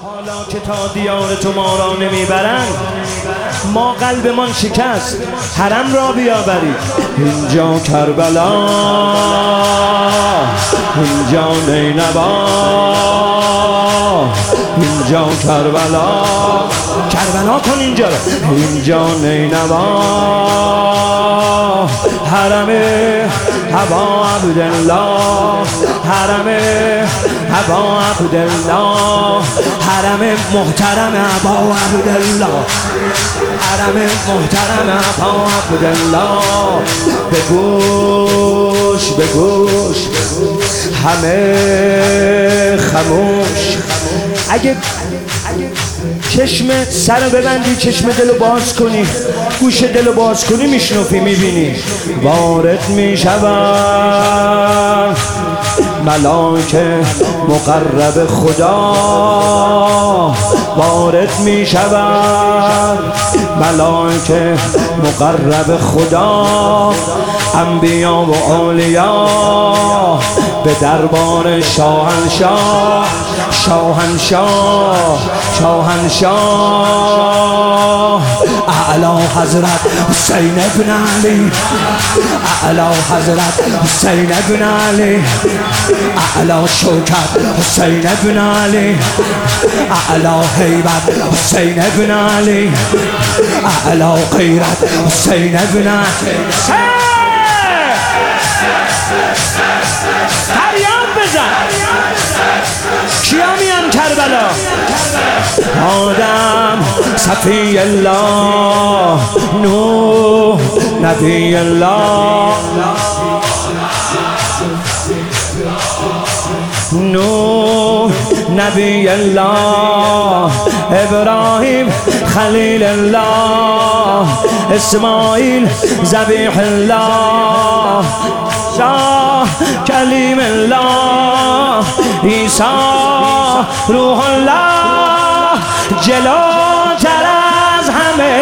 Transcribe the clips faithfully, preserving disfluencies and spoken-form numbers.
حالا که تا دیار تو ما را نمیبرند، ما قلبمان شکست حرم را بیاورید. اینجا کربلا، اینجا نینوا، اینجا کربلا، کربلا کن اینجا را، اینجا نینوا، حرم ابا عبدالله، حرم ابا عبدالله، حرم محترم ابا عبدالله، حرم محترم ابا عبدالله. به گوش به گوش همه خموش. اگه چشم سر رو ببندی، چشم دل رو باز کنی، گوش دل رو باز کنی، میشنفی، میبینی وارد میشود ملائکه مقرب خدا، وارد میشود ملائکه مقرب خدا، انبیا و اولیا به دربار شاهنشاه، شاهنشاه، شاهنشاه. اعلی حضرت حسین ابن علی، اعلی حضرت حسین ابن علی، اعلی شوکت حسین ابن علی، اعلی هیبت حسین ابن علی، اعلی غیرت حسین ابن علی. فریاد بزن، کیا میان کربلا؟ آدم صفی الله، نوح نبی الله، نوح نبی الله، ابراهیم خلیل الله، اسماعیل ذبیح الله، شاه کلیم الله، عیسی روح الله. جلوتر از همه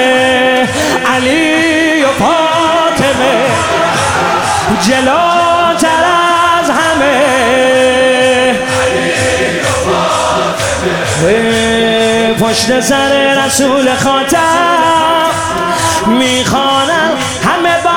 علی و فاطمه، جلوتر از همه علی و فاطمه. پشت سر رسول خاتم میخوانن همه با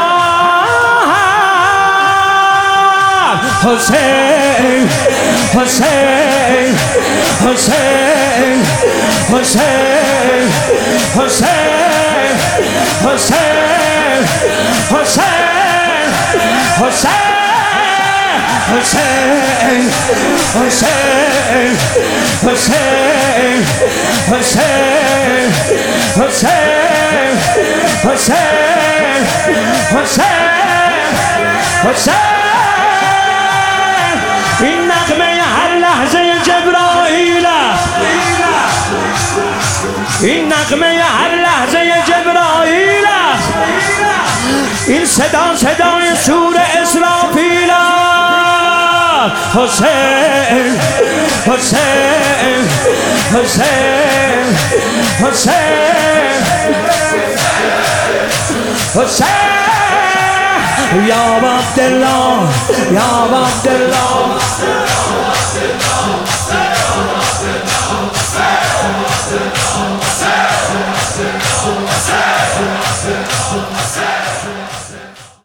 حسین، حسین، حسین، حسین، حسین، حسین، حسین، حسین، حسین، حسین، حسین، حسین، حسین، حسین، حسین. این نغمه هر لحظه جبرائیل است، این نغمه هر لحظه جبرائیل است، این صدا صدای سور اسرافیل است. حسین، حسین، حسین، حسین، حسین، یا عبدالله، یا عبدالله.